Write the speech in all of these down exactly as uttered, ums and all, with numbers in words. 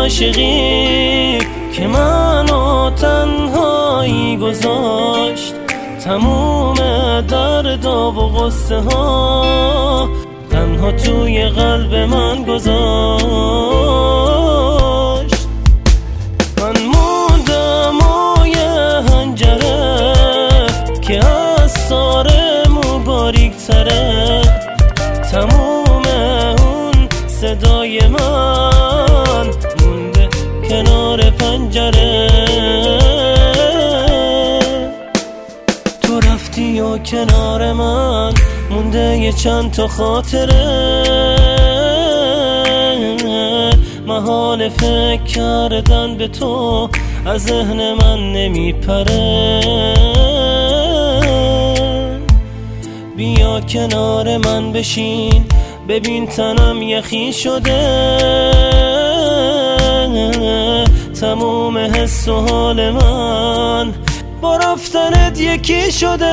عاشقی که منو تنهایی گذاشت، تموم درد و غصه ها تنها توی قلب من گذاشت. من موندم و یه هنجره که از سارمو باریک تره، تموم اون صدای من مونده کنار پنجره. تو رفتی و کنار من مونده یه چند تا خاطره، محال فکر کردن به تو از ذهن من نمیپره. بیا کنار من بشین، ببین تنم یخی شده، تموم حس و حال من با رفتنت یکی شده.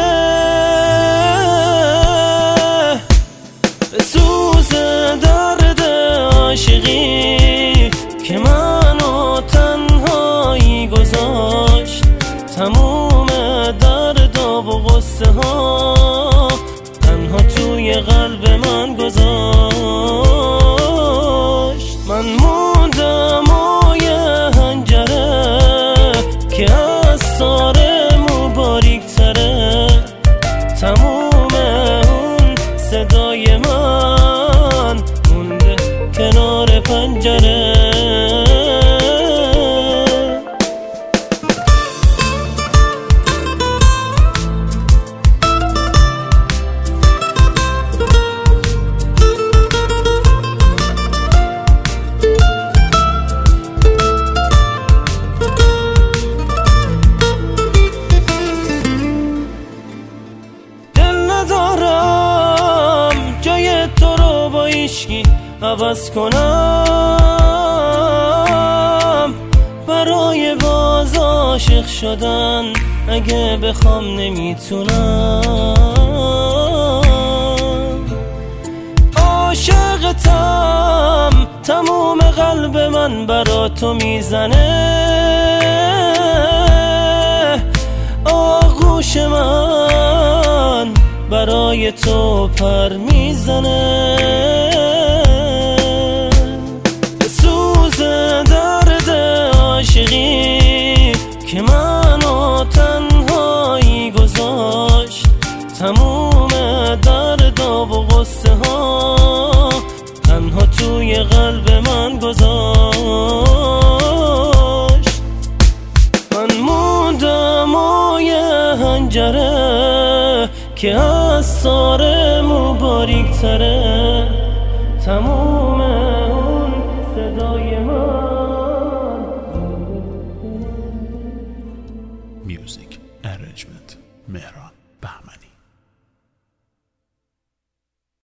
به سوز درد عاشقی که منو تنهایی گذاشت، تموم درد و غصه ها تنها توی قلب من گذاشت. من موندم و یه هنجره که از سارمو باریک تره، تموم اون صدای من مونده کنار پنجره. عوض کنم برای باز عاشق شدن، اگه بخوام نمیتونم. عاشقتم، تموم قلب من برا تو میزنه، آغوش من برای تو پر میزنه. عاشقی که منو تنهایی گذاشت، تموم درد و غصه ها تنها توی قلب من گذاشت. من موندم و یه هنجره که از سارمو باریک تره، تموم اون صدای من